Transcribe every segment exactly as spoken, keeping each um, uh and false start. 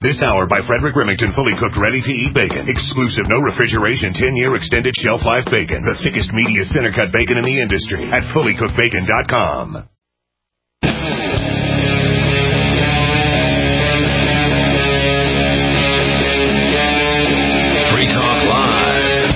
This hour by Frederick Remington, fully cooked, ready-to-eat bacon. Exclusive, no refrigeration, ten-year extended shelf life bacon. The thickest, meatiest, center-cut bacon in the industry at fully cooked bacon dot com. Free Talk Live.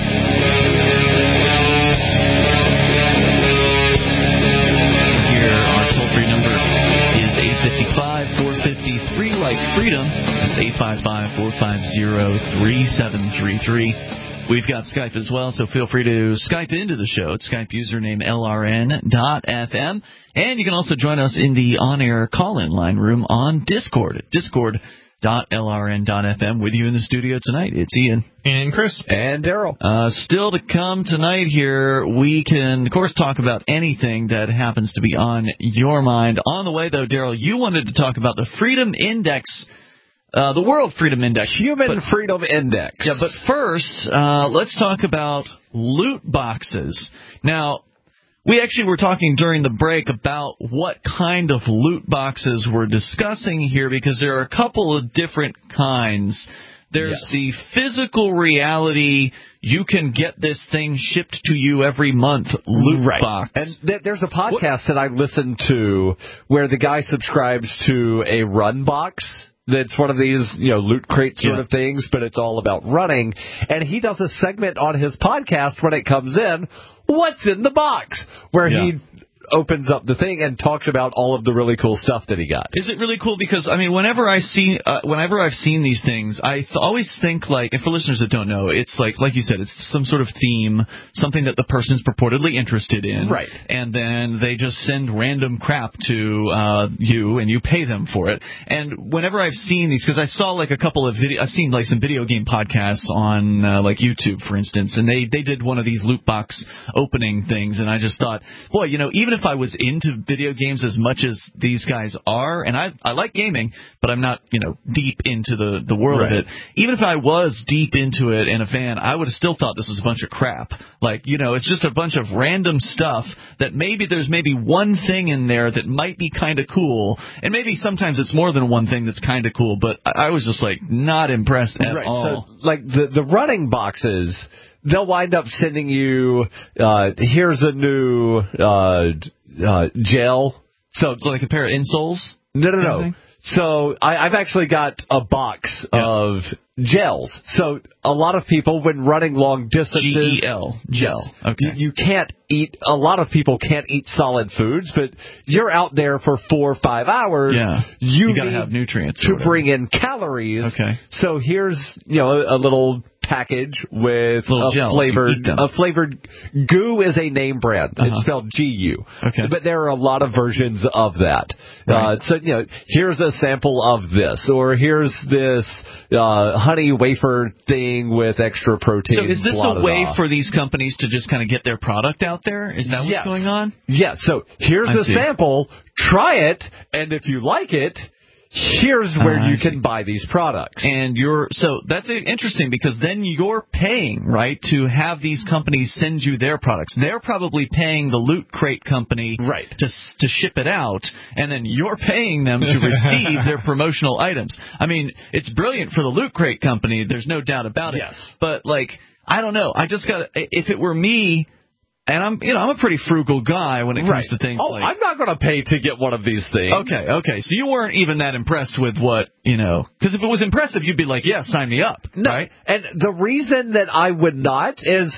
Here, our toll-free number is eight five five, four five three, like freedom. It's eight five five, four five zero, three seven three three. We've got Skype as well, so feel free to Skype into the show. It's Skype username L R N dot F M. And you can also join us in the on-air call-in line room on Discord at discord dot L R N dot F M. With you in the studio tonight, it's Ian. And Chris. And Daryl. Uh, still to come tonight here, we can, of course, talk about anything that happens to be on your mind. On the way, though, Daryl, you wanted to talk about the Freedom Index. Uh, the World Freedom Index. Human but, Freedom Index. Yeah, but first, uh, let's talk about loot boxes. Now, we actually were talking during the break about what kind of loot boxes we're discussing here, because there are a couple of different kinds. There's yes. the physical reality, you can get this thing shipped to you every month loot right. box. And th- there's a podcast what? that I listened to where the guy subscribes to a run box. That's one of these, you know, loot crate sort yeah. of things, but it's all about running. And he does a segment on his podcast when it comes in, What's in the Box? Where yeah. he opens up the thing and talks about all of the really cool stuff that he got. Is it really cool? Because, I mean, whenever I see, uh, whenever I've seen these things, I th- always think, like, and for listeners that don't know, it's like, like you said, it's some sort of theme, something that the person's purportedly interested in. Right. And then they just send random crap to uh, you, and you pay them for it. And whenever I've seen these, because I saw, like, a couple of video, I've seen, like, some video game podcasts on, uh, like, YouTube, for instance, and they, they did one of these loot box opening things, and I just thought, boy, you know, even if I was into video games as much as these guys are, and I I like gaming, but I'm not, you know, deep into the, the world right. of it. Even if I was deep into it and a fan, I would have still thought this was a bunch of crap. Like, you know, it's just a bunch of random stuff that maybe there's maybe one thing in there that might be kind of cool, and maybe sometimes it's more than one thing that's kind of cool, but I, I was just, like, not impressed at right. all. So, like, the, the running boxes, they'll wind up sending you, uh, here's a new uh, uh, gel. So it's like a pair of insoles? No, no, no. So I, I've actually got a box yeah. of gels. So a lot of people, when running long distances... G E L, gel. Yes, okay. You, you can't eat... A lot of people can't eat solid foods, but you're out there for four or five hours. Yeah. You, you got to need have nutrients to bring in calories. Okay. So here's, you know, a, a little package with little a gels, flavored... A flavored... Goo is a name brand. Uh-huh. It's spelled G U. Okay. But there are a lot of versions of that. Right. Uh, so, you know, here's a sample of this, or here's this uh, honey wafer thing with extra protein. So is this blah, a blah, way blah. for these companies to just kind of get their product out there? Is that what's yes. going on? Yes. So here's I a see. sample. Try it, and if you like it, here's where uh, you see. can buy these products. And you're so that's interesting, because then you're paying, right, to have these companies send you their products. They're probably paying the Loot Crate company right. to to ship it out, and then you're paying them to receive their promotional items. I mean, it's brilliant for the Loot Crate company. There's no doubt about it. Yes. But like, I don't know. I just got if it were me. And I'm, you know, I'm a pretty frugal guy when it comes right. to things oh, like... I'm not going to pay to get one of these things. Okay, okay. So you weren't even that impressed with what, you know... Because if it was impressive, you'd be like, yeah, sign me up, no. right? And the reason that I would not is,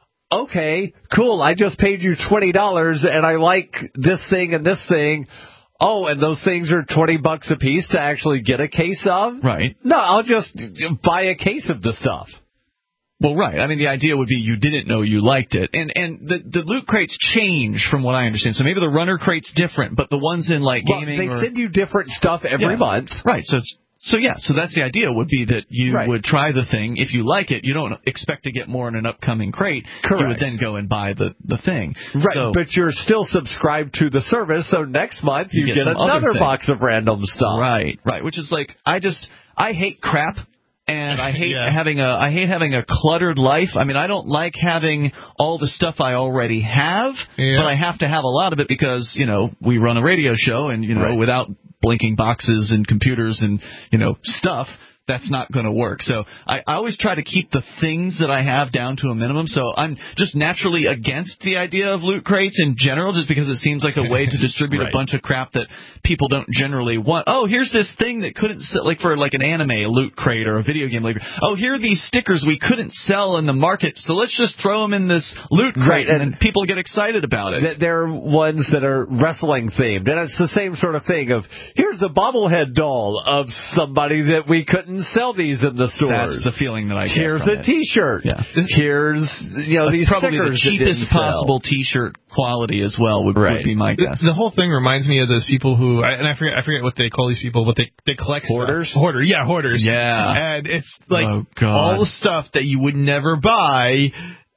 okay, cool, I just paid you twenty dollars, and I like this thing and this thing. Oh, and those things are twenty bucks a piece to actually get a case of? Right. No, I'll just buy a case of the stuff. Well, right. I mean, the idea would be you didn't know you liked it. And and the, the loot crates change from what I understand. So maybe the runner crate's different, but the ones in, like, well, gaming they or... send you different stuff every yeah. month. Right. So, it's, so yeah. So that's the idea, would be that you right. would try the thing. If you like it, you don't expect to get more in an upcoming crate. Correct. You would then go and buy the, the thing. Right. So, but you're still subscribed to the service, so next month you, you get, get another box of random stuff. Right. Right. Which is like, I just, I hate crap. And I hate yeah. having a I hate having a cluttered life. I mean, I don't like having all the stuff I already have, yeah. but I have to have a lot of it because, you know, we run a radio show, and, you know, right. without blinking boxes and computers and, you know, stuff, that's not going to work. So I, I always try to keep the things that I have down to a minimum. So I'm just naturally against the idea of loot crates in general, just because it seems like a way to distribute right. a bunch of crap that people don't generally want. Oh, here's this thing that couldn't sell, like for like an anime a loot crate or a video game later. Oh, here are these stickers we couldn't sell in the market, so let's just throw them in this loot crate, right. and, and then people get excited about it. Th- there are ones that are wrestling themed, and it's the same sort of thing of here's a bobblehead doll of somebody that we couldn't sell these in the stores. That's the feeling that I get. Here's from a it. T-shirt. Yeah. Here's you know like these probably stickers the cheapest that possible sell. T-shirt quality as well would, right. would be my guess. The, the whole thing reminds me of those people who, and I forget, I forget what they call these people, but they they collect hoarders. Stuff. Hoarder, yeah, hoarders. Yeah, and it's like oh, God. all the stuff that you would never buy.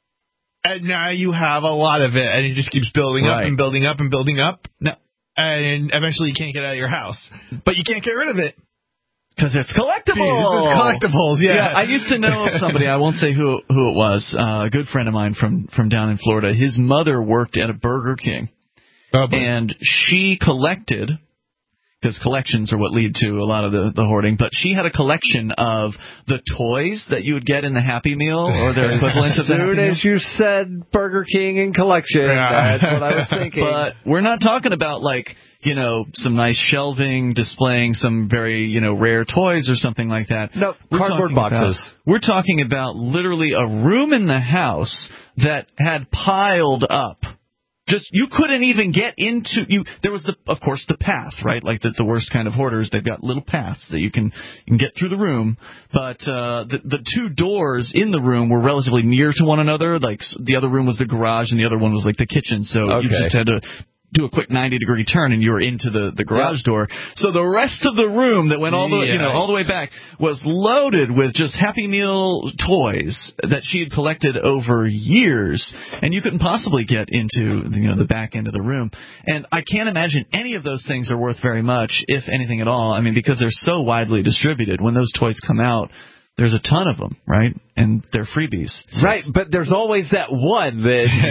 And now you have a lot of it, and it just keeps building right. up and building up and building up. No, and eventually you can't get it out of your house. But you can't get rid of it. Because it's collectibles. It's collectibles, yeah. yeah. I used to know somebody, I won't say who who it was, uh, a good friend of mine from, from down in Florida. His mother worked at a Burger King. Oh, and she collected, because collections are what lead to a lot of the, the hoarding, but she had a collection of the toys that you would get in the Happy Meal, or their equivalent of the Happy Meal. As soon as you said Burger King and collection, yeah. that's what I was thinking. But we're not talking about, like, you know, some nice shelving displaying some very, you know, rare toys or something like that. No, we're cardboard boxes. About, we're talking about literally a room in the house that had piled up. Just, you couldn't even get into, you. There was, the, of course, the path, right? Like the, the worst kind of hoarders, they've got little paths that you can, you can get through the room. But uh, the, the two doors in the room were relatively near to one another. Like, the other room was the garage and the other one was like the kitchen. So okay. you just had to do a quick ninety degree turn and you were into the, the garage yeah. door. So the rest of the room that went all the yeah. you know all the way back was loaded with just Happy Meal toys that she had collected over years, and you couldn't possibly get into you know the back end of the room. And I can't imagine any of those things are worth very much, if anything at all. I mean, because they're so widely distributed. When those toys come out, there's a ton of them, right? And they're freebies. So right, but there's always that one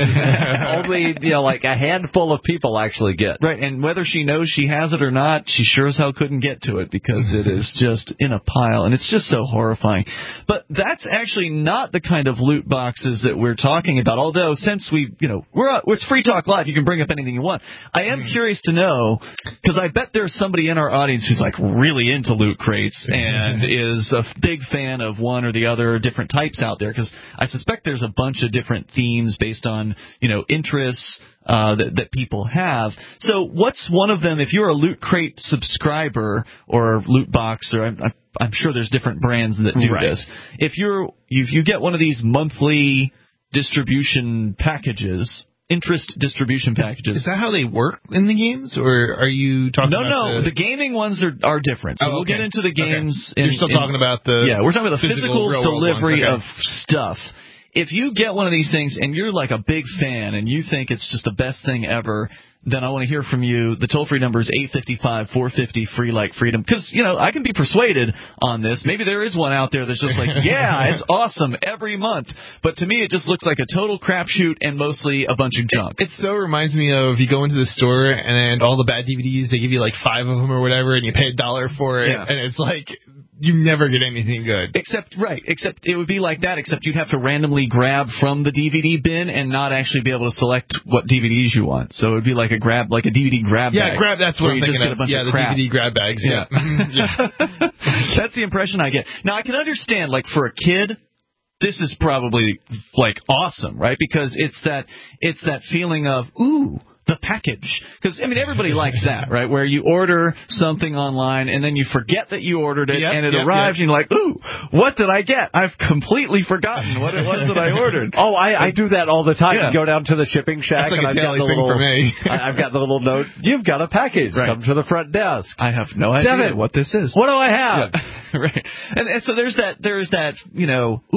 that only, you know, like a handful of people actually get. Right, and whether she knows she has it or not, she sure as hell couldn't get to it because it is just in a pile, and it's just so horrifying. But that's actually not the kind of loot boxes that we're talking about, although since we, you know, we're uh, it's Free Talk Live, you can bring up anything you want. I am mm. curious to know, because I bet there's somebody in our audience who's like really into loot crates and is a big fan of one or the other different types out there, because I suspect there's a bunch of different themes based on, you know, interests uh, that, that people have. So what's one of them, if you're a Loot Crate subscriber or Loot Box, or I'm, I'm sure there's different brands that do right. this. If you're if you get one of these monthly distribution packages, interest distribution packages. Is that how they work in the games, or are you talking no, about No, no. the... the gaming ones are, are different. So oh, okay. we'll get into the games. Okay. In, You're still in, talking about the Yeah, we're talking about the physical, physical delivery okay. of stuff. If you get one of these things and you're like a big fan and you think it's just the best thing ever, then I want to hear from you. The toll-free number is eight five five, four five zero, free like freedom. Because, you know, I can be persuaded on this. Maybe there is one out there that's just like, yeah, it's awesome every month. But to me, it just looks like a total crapshoot and mostly a bunch of junk. It, it so reminds me of you go into the store and all the bad D V Ds, they give you like five of them or whatever, and you pay a dollar for it. Yeah. And it's like... you never get anything good. Except, right, except it would be like that, except you'd have to randomly grab from the D V D bin and not actually be able to select what D V Ds you want. So it would be like a grab, like a D V D grab yeah, bag. Yeah, grab, that's what I'm thinking of. Yeah, of the crap. D V D grab bags. Yeah. yeah. That's the impression I get. Now, I can understand, like, for a kid, this is probably, like, awesome, right? Because it's that, it's that feeling of, ooh, the package. Because, I mean, everybody likes that, right? Where you order something online and then you forget that you ordered it, yep, and it yep, arrives yep. and you're like, ooh, what did I get? I've completely forgotten what it was that I ordered. Oh, I, I do that all the time. Yeah. You go down to the shipping shack That's like and a I've got the thing little, for me. I, I've got the little note, you've got a package. Right. Come to the front desk. I have no idea Devin, what this is. What do I have? Yeah. Right. And, and so there's that, there's that, you know, ooh,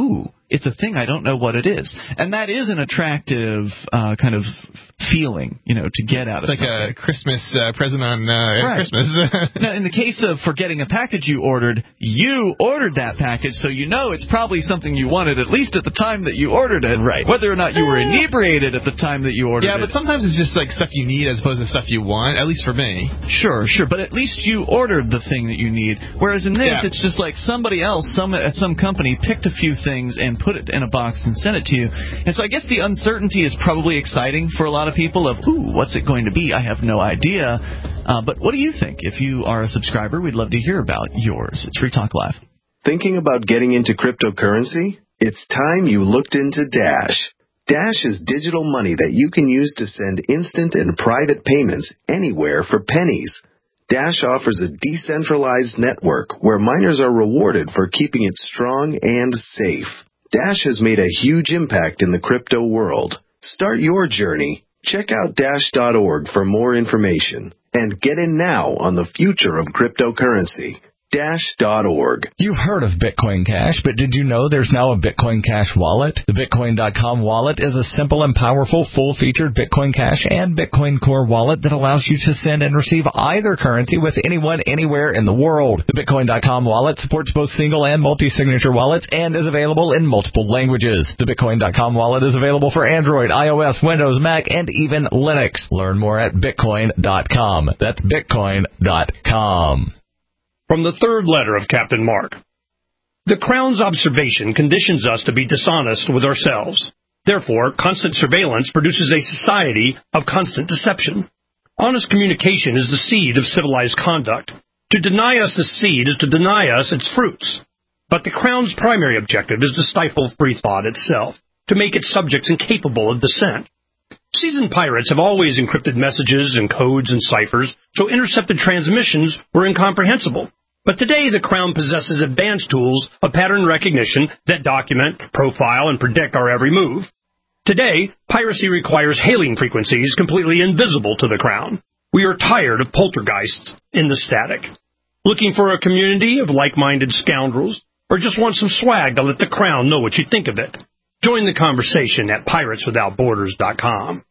it's a thing. I don't know what it is. And that is an attractive uh, kind of feeling, you know, to get out of it's like something. a Christmas uh, present on uh, right. Christmas. Now, in the case of forgetting a package you ordered, you ordered that package, so you know it's probably something you wanted at least at the time that you ordered it. Right. Whether or not you were inebriated at the time that you ordered yeah, it. but sometimes it's just like stuff you need as opposed to stuff you want, at least for me. Sure, sure, but at least you ordered the thing that you need. Whereas in this, yeah. it's just like somebody else some at some company picked a few things and put it in a box and sent it to you. And so I guess the uncertainty is probably exciting for a lot of people of, ooh, what's it going to be? I have no idea. Uh, but what do you think? If you are a subscriber, we'd love to hear about yours. It's Free Talk Live. Thinking about getting into cryptocurrency? It's time you looked into Dash. Dash is digital money that you can use to send instant and private payments anywhere for pennies. Dash offers a decentralized network where miners are rewarded for keeping it strong and safe. Dash has made a huge impact in the crypto world. Start your journey. Check out dash dot org for more information. And get in now on the future of cryptocurrency. dash dot org. You've heard of Bitcoin Cash, but did you know there's now a Bitcoin Cash wallet? The Bitcoin dot com wallet is a simple and powerful full-featured Bitcoin Cash and Bitcoin Core wallet that allows you to send and receive either currency with anyone, anywhere in the world. The Bitcoin dot com wallet supports both single and multi-signature wallets and is available in multiple languages. The Bitcoin dot com wallet is available for Android, iOS, Windows, Mac, and even Linux. Learn more at Bitcoin dot com. That's Bitcoin dot com. From the third letter of Captain Mark. The Crown's observation conditions us to be dishonest with ourselves. Therefore, constant surveillance produces a society of constant deception. Honest communication is the seed of civilized conduct. To deny us the seed is to deny us its fruits. But the Crown's primary objective is to stifle free thought itself, to make its subjects incapable of dissent. Seasoned pirates have always encrypted messages and codes and ciphers, so intercepted transmissions were incomprehensible. But today, the Crown possesses advanced tools of pattern recognition that document, profile, and predict our every move. Today, piracy requires hailing frequencies completely invisible to the Crown. We are tired of poltergeists in the static. Looking for a community of like-minded scoundrels, or just want some swag to let the Crown know what you think of it? Join the conversation at pirates without borders dot com.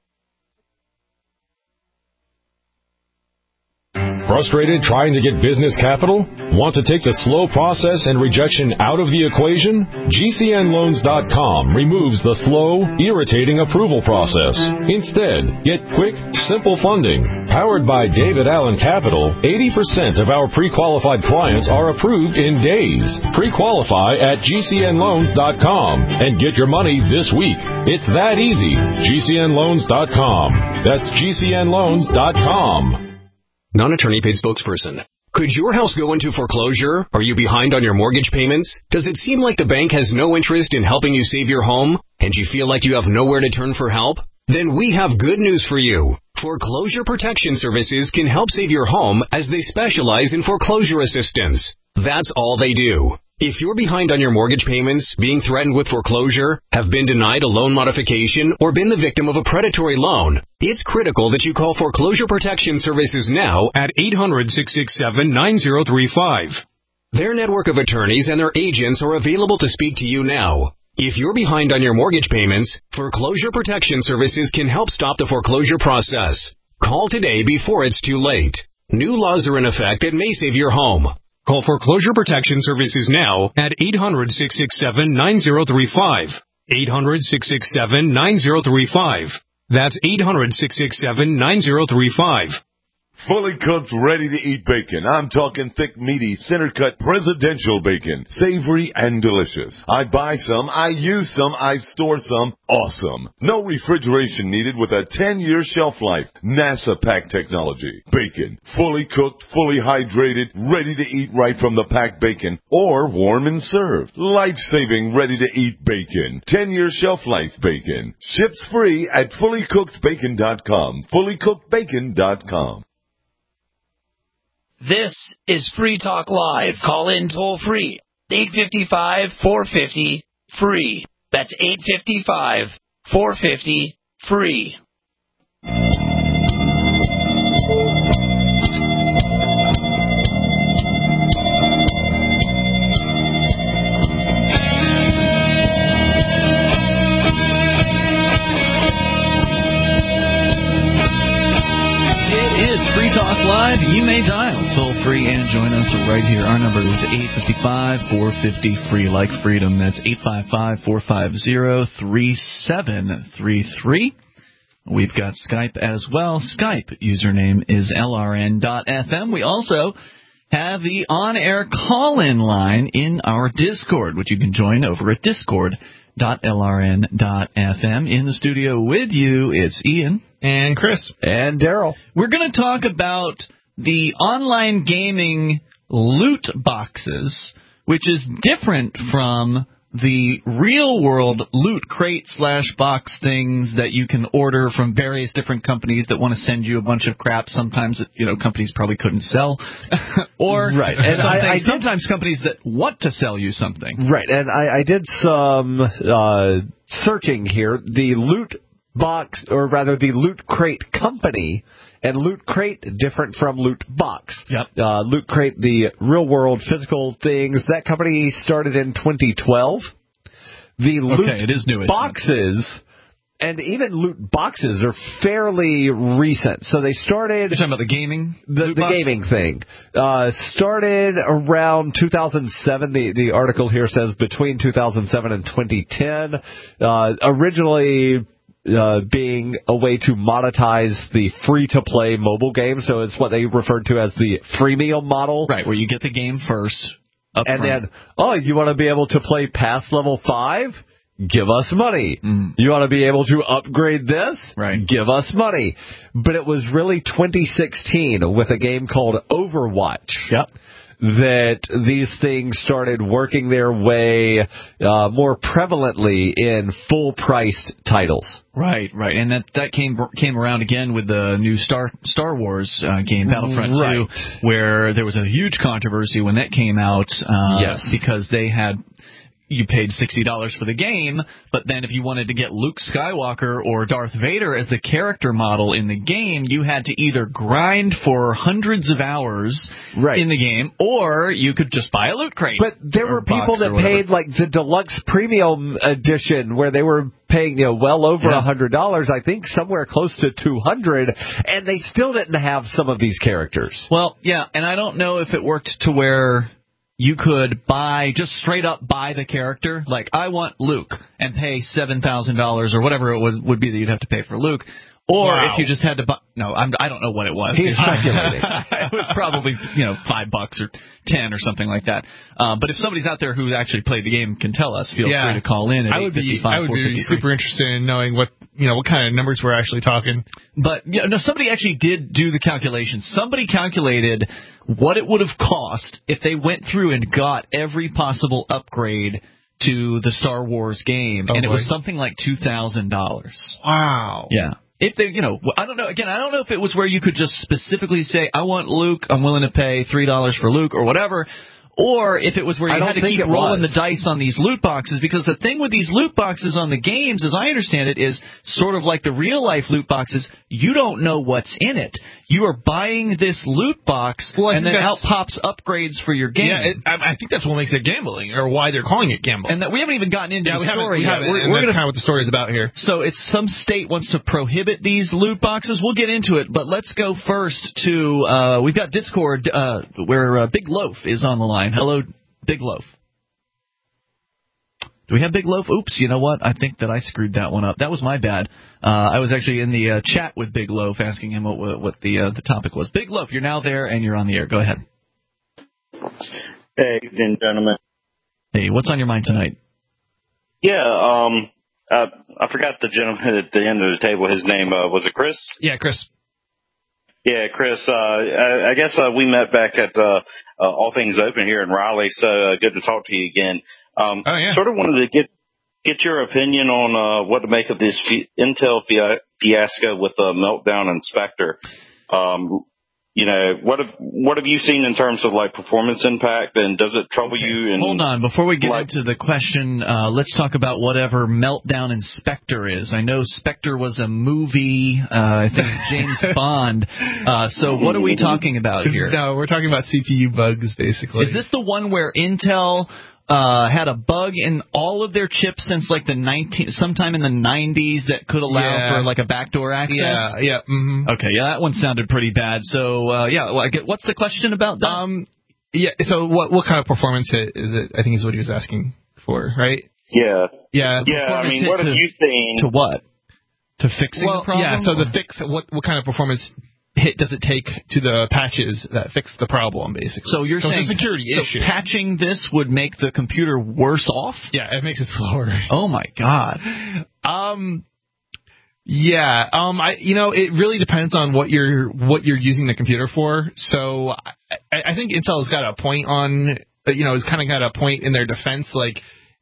Frustrated trying to get business capital? Want to take the slow process and rejection out of the equation? G C N loans dot com removes the slow, irritating approval process. Instead, get quick, simple funding. Powered by David Allen Capital, eighty percent of our pre-qualified clients are approved in days. Pre-qualify at G C N loans dot com and get your money this week. It's that easy. G C N loans dot com. That's G C N loans dot com. Non-attorney paid spokesperson. Could your house go into foreclosure? Are you behind on your mortgage payments? Does it seem like the bank has no interest in helping you save your home? And you feel like you have nowhere to turn for help? Then we have good news for you. Foreclosure Protection Services can help save your home as they specialize in foreclosure assistance. That's all they do. If you're behind on your mortgage payments, being threatened with foreclosure, have been denied a loan modification, or been the victim of a predatory loan, it's critical that you call Foreclosure Protection Services now at eight hundred, six six seven, nine zero three five. Their network of attorneys and their agents are available to speak to you now. If you're behind on your mortgage payments, Foreclosure Protection Services can help stop the foreclosure process. Call today before it's too late. New laws are in effect that may save your home. Call Foreclosure Protection Services now at eight hundred, six six seven, nine zero three five. eight hundred, six six seven, nine zero three five. That's eight hundred, six six seven, nine zero three five. Fully cooked, ready-to-eat bacon. I'm talking thick, meaty, center-cut presidential bacon. Savory and delicious. I buy some, I use some, I store some. Awesome. No refrigeration needed with a ten-year shelf life. NASA pack technology. Bacon. Fully cooked, fully hydrated, ready to eat right from the packed bacon. Or warm and served. Life-saving, ready-to-eat bacon. ten-year shelf life bacon. Ships free at fully cooked bacon dot com. fully cooked bacon dot com. This is Free Talk Live. Call in toll free. eight five five, four five zero, free. That's eight five five, four five zero, free. join us right here. Our number is eight five five, four five zero, free like freedom. That's eight five five, four five zero, three seven three three. We've got Skype as well. Skype username is L R N dot F M. We also have the on-air call-in line in our Discord, which you can join over at discord dot L R N dot F M. In the studio with you, it's Ian. And Chris. And Daryl. We're going to talk about the online gaming loot boxes, which is different from the real-world loot crate slash box things that you can order from various different companies that want to send you a bunch of crap. Sometimes, you know, companies probably couldn't sell. or right. and I, I did, sometimes companies that want to sell you something. Right, and I, I did some uh, searching here. The loot box, or rather the loot crate company, and Loot Crate, different from Loot Box. Yep. Uh, Loot Crate, the real-world physical things, that company started in twenty twelve. The Loot okay, it is newish, Boxes, and even Loot Boxes are fairly recent. So they started... You're talking about the gaming? The, the gaming thing. Uh, started around two thousand seven. The, the article here says between two thousand seven and twenty ten. Uh, originally... Uh, being a way to monetize the free-to-play mobile game, so it's what they referred to as the freemium model. Right, where you get the game first. Up and front. then, oh, you want to be able to play past level five? Give us money. Mm. You want to be able to upgrade this? Right. Give us money. But it was really twenty sixteen with a game called Overwatch. Yep. That these things started working their way uh, more prevalently in full-priced titles. Right, right, and that that came came around again with the new Star Star Wars uh, game, Battlefront right. two, where there was a huge controversy when that came out. Uh, yes, because they had. You paid sixty dollars for the game, but then if you wanted to get Luke Skywalker or Darth Vader as the character model in the game, you had to either grind for hundreds of hours right. in the game, or you could just buy a loot crate. But there were people that paid like the deluxe premium edition where they were paying, you know, well over a yeah. hundred dollars, I think somewhere close to two hundred, and they still didn't have some of these characters. Well, yeah, and I don't know if it worked to where you could buy, just straight up buy the character. Like, I want Luke, and pay seven thousand dollars or whatever it was would be that you'd have to pay for Luke. Or wow. if you just had to buy, no, I'm, I don't know what it was. He's speculating. It was probably, you know, five bucks or ten or something like that. Uh, but if somebody's out there who actually played the game can tell us, feel yeah. free to call in at I would be, I would be super interested in knowing what, you know, what kind of numbers we're actually talking. But, you know, no, somebody actually did do the calculations. Somebody calculated what it would have cost if they went through and got every possible upgrade to the Star Wars game, oh, and it boy. was something like two thousand dollars. Wow. Yeah. If they, you know, I don't know, again, I don't know if it was where you could just specifically say, I want Luke, I'm willing to pay three dollars for Luke or whatever, or if it was where you had to keep rolling the dice on these loot boxes, because the thing with these loot boxes on the games, as I understand it, is sort of like the real-life loot boxes, you don't know what's in it. You are buying this loot box, well, and then out pops upgrades for your game. Yeah, it, I, I think that's what makes it gambling, or why they're calling it gambling. And that we haven't even gotten into yeah, the we story haven't, we yet. haven't, We're, and we're that's gonna, kind of what the story is about here. So it's some state wants to prohibit these loot boxes. We'll get into it, but let's go first to, uh, we've got Discord, uh, where uh, Big Loaf is on the line. Hello, Big Loaf. Do we have Big Loaf? Oops, you know what? I think that I screwed that one up. That was my bad. Uh, I was actually in the uh, chat with Big Loaf asking him what what the uh, the topic was. Big Loaf, you're now there and you're on the air. Go ahead. Hey, evening, gentlemen. Hey, what's on your mind tonight? Yeah, um, uh, I forgot the gentleman at the end of the table. His name, uh, was it Chris? Yeah, Chris. Yeah, Chris, uh, I, I guess, uh, we met back at, uh, uh, All Things Open here in Raleigh, so, uh, good to talk to you again. Um, oh, yeah. Sort of wanted to get, get your opinion on, uh, what to make of this fi- Intel fi- fiasco with the Meltdown and Spectre. Um, you know, what have, what have you seen in terms of, like, performance impact, and does it trouble okay. you? In, Hold on. Before we get like, into the question, uh, let's talk about whatever Meltdown and Spectre is. I know Spectre was a movie, uh, I think James Bond. Uh, so what are we talking about here? No, we're talking about C P U bugs, basically. Is this the one where Intel uh, had a bug in all of their chips since like the nineteen, sometime in the nineties that could allow yeah. for like a backdoor access? Yeah, yeah. Mm-hmm. Okay, yeah, that one sounded pretty bad. So, uh, yeah, well, I get, what's the question about that? Um, Yeah. So what what kind of performance hit is it? I think is what he was asking for, right? Yeah. Yeah. Yeah. I mean, what have to, you seen? To what? To fixing well, the problem? Yeah. So or? the fix. What what kind of performance hit does it take to the patches that fix the problem, basically? So you're so saying it's a security so issue. patching this would make the computer worse off? Yeah, it makes it slower. Oh my god. Um. Yeah. Um. I. You know, it really depends on what you're what you're using the computer for. So I, I think Intel's got a point on. You know, has kind of got a point in their defense, like.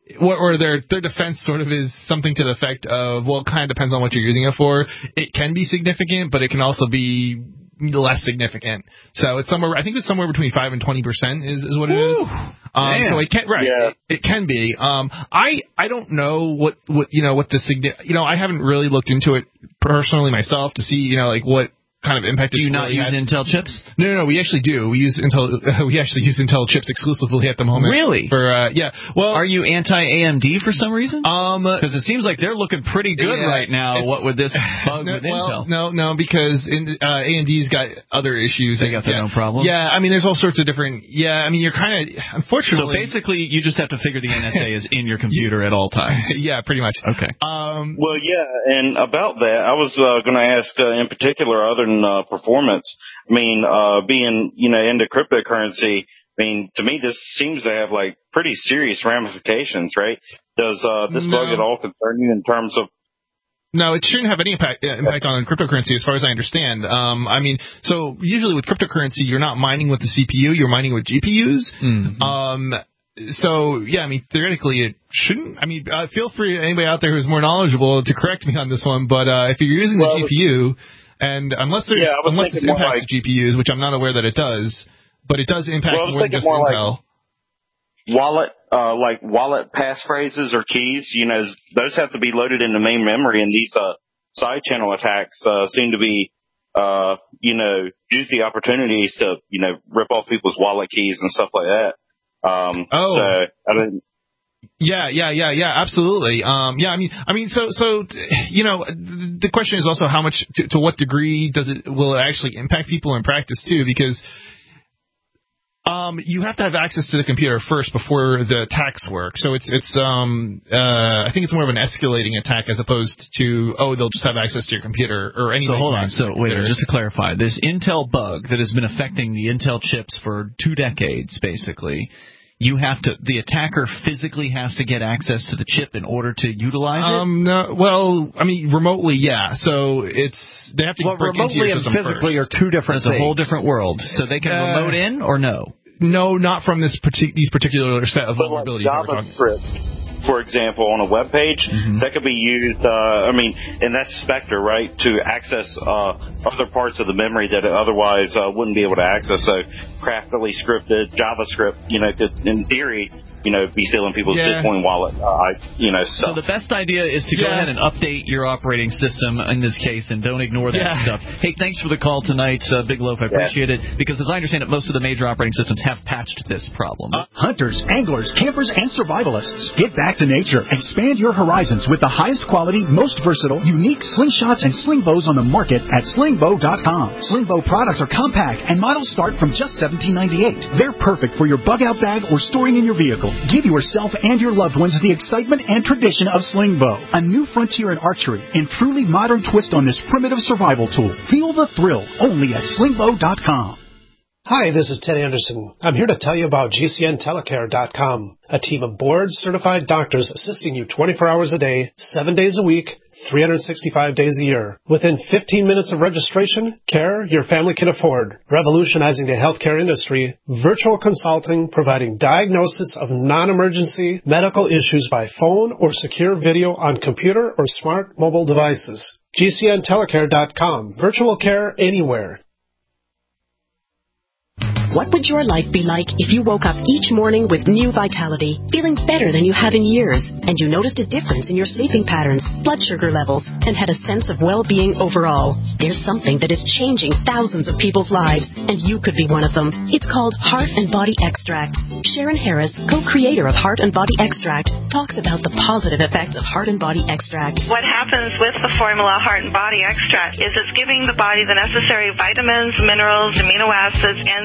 Or their their defense sort of is something to the effect of, well, it kind of depends on what you're using it for. It can be significant, but it can also be less significant. So it's somewhere, I think it's somewhere between five and twenty percent is, is what it Woo, is. Um, so it can, right, yeah. it, it can be. Um, I I don't know what, what you know what the you know I haven't really looked into it personally myself to see you know like what kind of impact. Do you not really use had. Intel chips? No, no, no. We actually do. We use Intel. Uh, we actually use Intel chips exclusively at the moment. Really? For uh, yeah. Well, are you anti-A M D for some reason? Um, because it seems like they're looking pretty good yeah, right now. What with this bug no, with well, Intel? No, no, because in, uh, A M D's got other issues. They got their yeah. own problems. Yeah, I mean, there's all sorts of different. Yeah, I mean, you're kind of unfortunately. So basically, you just have to figure the N S A is in your computer at all times. Yeah, pretty much. Okay. Um. Well, yeah, and about that, I was uh, going to ask uh, in particular, other than uh, performance. I mean, uh, being, you know, into cryptocurrency, I mean, to me, this seems to have, like, pretty serious ramifications, right? Does uh, this no. bug at all concern you in terms of... No, it shouldn't have any impact, uh, impact on cryptocurrency as far as I understand. Um, I mean, so usually with cryptocurrency, you're not mining with the C P U, you're mining with G P Us. Mm-hmm. Um, so, yeah, I mean, theoretically, it shouldn't. I mean, uh, feel free, anybody out there who's more knowledgeable, to correct me on this one, but uh, if you're using well, the G P U... And unless there's yeah, unless it impacts like, the G P Us, which I'm not aware that it does, but it does impact well, more than just more Intel. Like wallet, uh, like wallet passphrases or keys, you know, those have to be loaded into main memory, and these uh, side channel attacks uh, seem to be, uh, you know, use the opportunities to, you know, rip off people's wallet keys and stuff like that. Um, oh. So I didn't. Yeah, yeah, yeah, yeah, absolutely. Um, yeah, I mean, I mean, so, so, you know, the question is also how much, to, to what degree does it, will it actually impact people in practice too? Because, um, you have to have access to the computer first before the attacks work. So it's, it's, um, uh, I think it's more of an escalating attack as opposed to, oh, they'll just have access to your computer or anything. So hold on. So wait, just to clarify, this Intel bug that has been affecting the Intel chips for two decades, basically. You have to, the attacker physically has to get access to the chip in order to utilize it? Um, no, well, I mean, remotely, yeah. So it's, they have to well, break into your remotely and physically first. are two different That's things. a whole different world. So they can Uh, remote in or no? No, not from this partic- these particular set of But vulnerabilities. like JavaScript, for example, on a web page, mm-hmm. that could be used, uh, I mean, and that's Spectre, right, to access uh, other parts of the memory that it otherwise uh, wouldn't be able to access. So craftily scripted JavaScript, you know, could, in theory, you know, be stealing people's yeah. Bitcoin wallet, uh, you know, stuff. So the best idea is to yeah. go ahead and update your operating system in this case and don't ignore that yeah. stuff. Hey, thanks for the call tonight, uh, Big Loaf. I appreciate yeah. it because as I understand it, most of the major operating systems have patched this problem. Uh, hunters, anglers, campers, and survivalists. Get back to nature. Expand your horizons with the highest quality, most versatile, unique slingshots and sling bows on the market at sling bow dot com. Sling bow products are compact and models start from just seventeen ninety-eight. They're perfect for your bug out bag or storing in your vehicle. Give yourself and your loved ones the excitement and tradition of sling bow, a new frontier in archery and truly modern twist on this primitive survival tool. Feel the thrill only at sling bow dot com. Hi, this is Ted Anderson. I'm here to tell you about G C N telecare dot com, a team of board-certified doctors assisting you twenty-four hours a day, seven days a week, three hundred sixty-five days a year. Within fifteen minutes of registration, care your family can afford. Revolutionizing the healthcare industry, virtual consulting providing diagnosis of non-emergency medical issues by phone or secure video on computer or smart mobile devices. G C N telecare dot com, virtual care anywhere. What would your life be like if you woke up each morning with new vitality, feeling better than you have in years, and you noticed a difference in your sleeping patterns, blood sugar levels, and had a sense of well-being overall? There's something that is changing thousands of people's lives, and you could be one of them. It's called Heart and Body Extract. Sharon Harris, co-creator of Heart and Body Extract, talks about the positive effects of Heart and Body Extract. What happens with the formula Heart and Body Extract is it's giving the body the necessary vitamins, minerals, amino acids, enzymes, and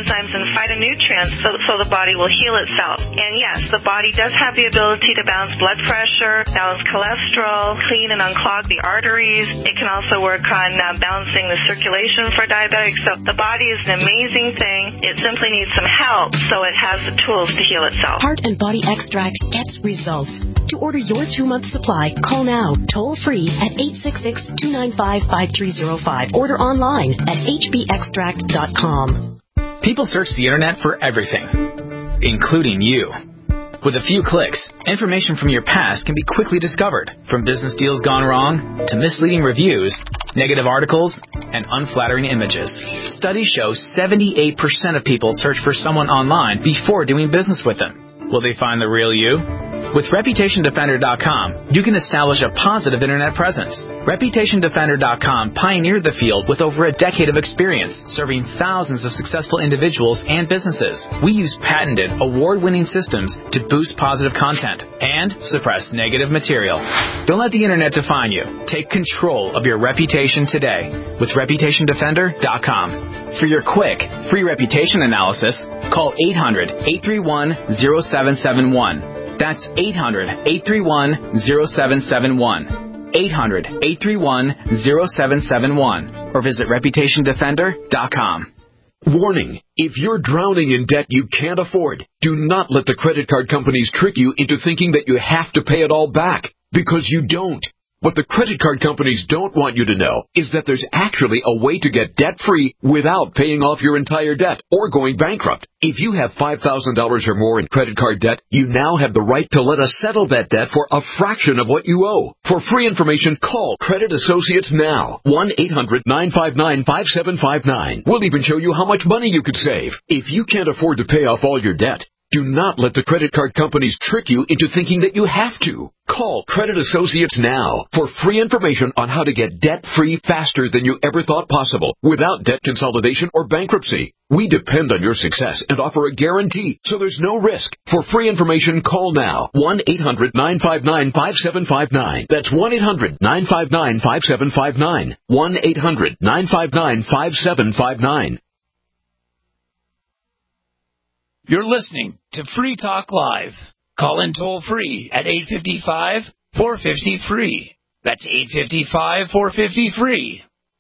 phytonutrients so, so the body will heal itself. And yes, the body does have the ability to balance blood pressure, balance cholesterol, clean and unclog the arteries. It can also work on uh, balancing the circulation for diabetics. So the body is an amazing thing. It simply needs some help so it has the tools to heal itself. Heart and Body Extract gets results. To order your two-month supply, call now, toll-free at eight six six, two nine five, five three zero five. Order online at h b extract dot com. People search the internet for everything, including you. With a few clicks, information from your past can be quickly discovered, from business deals gone wrong to misleading reviews, negative articles, and unflattering images. Studies show seventy-eight percent of people search for someone online before doing business with them. Will they find the real you? With Reputation Defender dot com, you can establish a positive internet presence. Reputation Defender dot com pioneered the field with over a decade of experience, serving thousands of successful individuals and businesses. We use patented, award-winning systems to boost positive content and suppress negative material. Don't let the internet define you. Take control of your reputation today with Reputation Defender dot com. For your quick, free reputation analysis, call eight hundred, eight three one, zero seven seven one. That's eight hundred, eight three one, zero seven seven one. eight hundred, eight three one, zero seven seven one. Or visit Reputation Defender dot com. Warning. If you're drowning in debt you can't afford, do not let the credit card companies trick you into thinking that you have to pay it all back, because you don't. What the credit card companies don't want you to know is that there's actually a way to get debt-free without paying off your entire debt or going bankrupt. If you have five thousand dollars or more in credit card debt, you now have the right to let us settle that debt for a fraction of what you owe. For free information, call Credit Associates now. one eight hundred, nine five nine, five seven five nine. We'll even show you how much money you could save. If you can't afford to pay off all your debt, do not let the credit card companies trick you into thinking that you have to. Call Credit Associates now for free information on how to get debt-free faster than you ever thought possible without debt consolidation or bankruptcy. We depend on your success and offer a guarantee, so there's no risk. For free information, call now. one eight hundred, nine five nine, five seven five nine. That's one eight hundred, nine five nine, five seven five nine. one eight hundred, nine five nine, five seven five nine. You're listening to Free Talk Live. Call in toll free at eight five five, four five zero, free. That's eight five five, four five zero, free.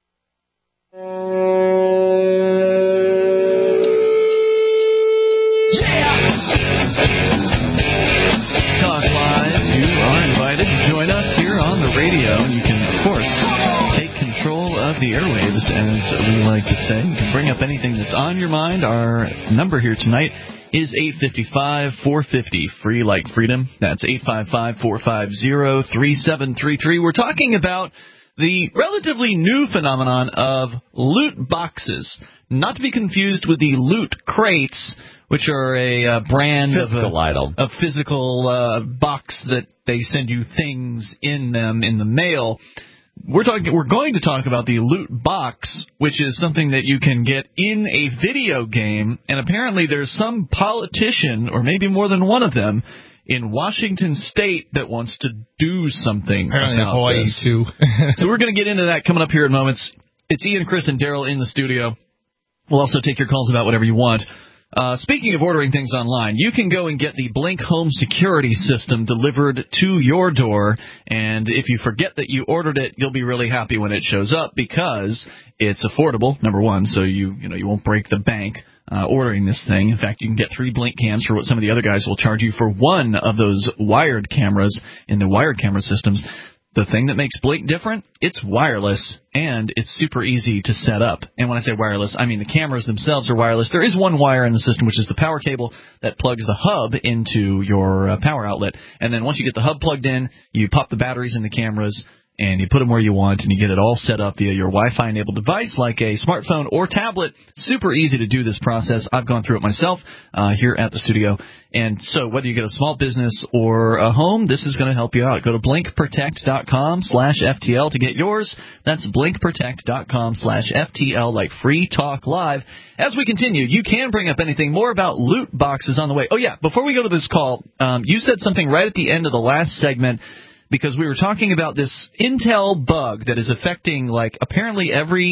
Talk Live, you are invited to join us here on the radio. You can, of course, take control of the airwaves, as we like to say. You can bring up anything that's on your mind. Our number here tonight is eight five five, four five zero, free like freedom. That's eight five five, four five zero, three seven three three. We're talking about the relatively new phenomenon of loot boxes, not to be confused with the loot crates, which are a uh, brand physical of a, item. a physical uh, box that they send you things in them in the mail. We're talking. We're going to talk about the loot box, which is something that you can get in a video game, and apparently there's some politician, or maybe more than one of them, in Washington State that wants to do something apparently about Hawaii this. too. So we're going to get into that coming up here in moments. It's Ian, Chris, and Daryl in the studio. We'll also take your calls about whatever you want. Uh, speaking of ordering things online, you can go and get the Blink Home Security System delivered to your door, and if you forget that you ordered it, you'll be really happy when it shows up because it's affordable, number one, so you you know you won't break the bank uh, ordering this thing. In fact, you can get three Blink cams for what some of the other guys will charge you for one of those wired cameras in the wired camera systems. The thing that makes Blink different, it's wireless, and it's super easy to set up. And when I say wireless, I mean the cameras themselves are wireless. There is one wire in the system, which is the power cable that plugs the hub into your uh, power outlet. And then once you get the hub plugged in, you pop the batteries in the cameras, and you put them where you want, and you get it all set up via your Wi-Fi-enabled device like a smartphone or tablet. Super easy to do this process. I've gone through it myself uh, here at the studio. And so whether you get a small business or a home, this is going to help you out. Go to blink protect dot com slash F T L to get yours. That's blink protect dot com slash F T L, like Free Talk Live. As we continue, you can bring up anything more about loot boxes on the way. Oh, yeah, before we go to this call, um, you said something right at the end of the last segment, because we were talking about this Intel bug that is affecting, like, apparently every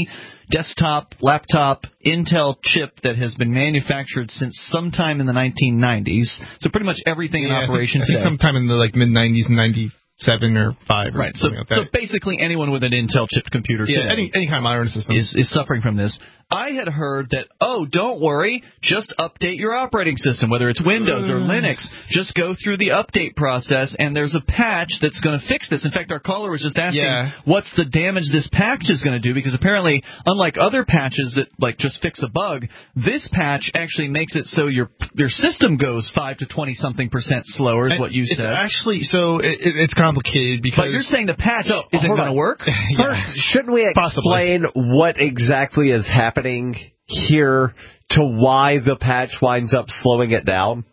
desktop, laptop, Intel chip that has been manufactured since sometime in the nineteen nineties. So pretty much everything yeah, in operation I think, I today. think sometime in the like mid nineties, ninety-seven or five. Or right. So, like that. so basically, anyone with an Intel chip computer yeah, today any, any kind of modern system is, is suffering from this. I had heard that, oh, don't worry, just update your operating system, whether it's Windows or Linux. Just go through the update process, and there's a patch that's going to fix this. In fact, our caller was just asking, yeah. what's the damage this patch is going to do? Because apparently, unlike other patches that like just fix a bug, this patch actually makes it so your your system goes five to twenty something percent slower, is and what you it's said. Actually, so it, it's complicated because. But you're saying the patch so, isn't going to work? yeah. First, shouldn't we explain Possibly. what exactly is happening here to why the patch winds up slowing it down?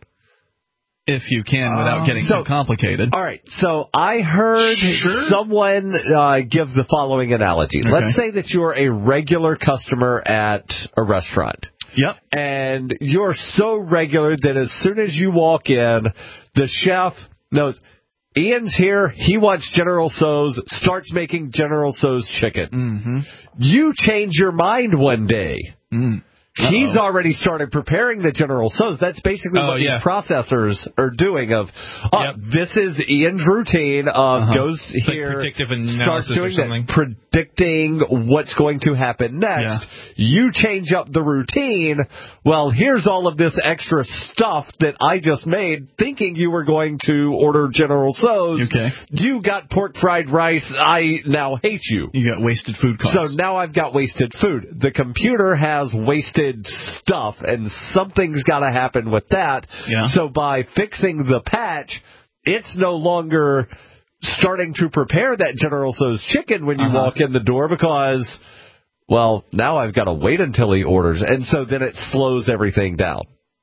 If you can, without um, getting so, too complicated. All right. So I heard sure. someone uh, give the following analogy. Okay. Let's say that you're a regular customer at a restaurant. Yep. And you're so regular that as soon as you walk in, the chef knows, Ian's here, he wants General Tso's, starts making General Tso's chicken. Mm-hmm. You change your mind one day. Mm. Uh-oh. He's already started preparing the General Tso's. That's basically oh, what yeah. these processors are doing. Of, oh, yep. this is Ian's routine. Uh, uh-huh. Goes it's here, like predictive analysis starts doing or something. that, predicting what's going to happen next. Yeah. You change up the routine. Well, here's all of this extra stuff that I just made, thinking you were going to order General Tso's. Okay. You got pork fried rice. I now hate you. You got wasted food costs. So now I've got wasted food. The computer has wasted stuff, and something's got to happen with that. Yeah. So by fixing the patch, it's no longer starting to prepare that General Tso's chicken when you uh-huh. walk in the door because, well, now I've got to wait until he orders. And so then it slows everything down.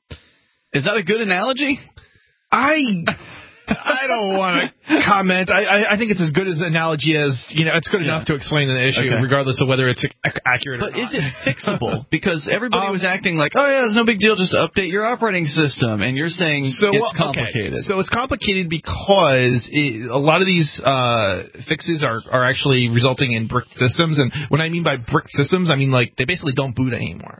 Is that a good analogy? I... I don't want to comment. I, I I think it's as good as an analogy as, you know, it's good yeah. enough to explain the issue, okay. regardless of whether it's accurate but or not. But is it fixable? Because everybody um, was acting like, oh, yeah, it's no big deal, just update your operating system. And you're saying so, it's complicated. Okay. So it's complicated because it, a lot of these uh, fixes are, are actually resulting in brick systems. And when I mean by brick systems, I mean, like, they basically don't boot anymore.